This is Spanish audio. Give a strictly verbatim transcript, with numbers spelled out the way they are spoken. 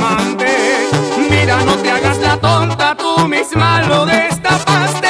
amante. Mira, no te hagas la tonta, tú misma lo destapaste.